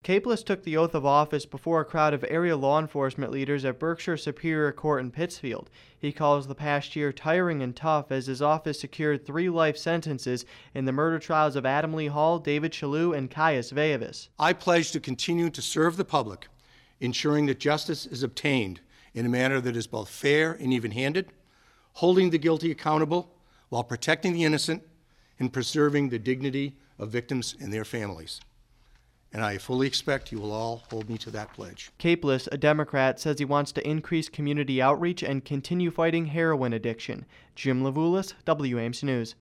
Capeless took the oath of office before a crowd of area law enforcement leaders at Berkshire Superior Court in Pittsfield. He calls the past year tiring and tough as his office secured 3 life sentences in the murder trials of Adam Lee Hall, David Shalhoub, and Caius Veivas. I pledge to continue to serve the public, ensuring that justice is obtained in a manner that is both fair and even-handed, holding the guilty accountable while protecting the innocent and preserving the dignity of victims and their families. And I fully expect you will all hold me to that pledge. Capeless, a Democrat, says he wants to increase community outreach and continue fighting heroin addiction. Jim Levulis, WAMC News.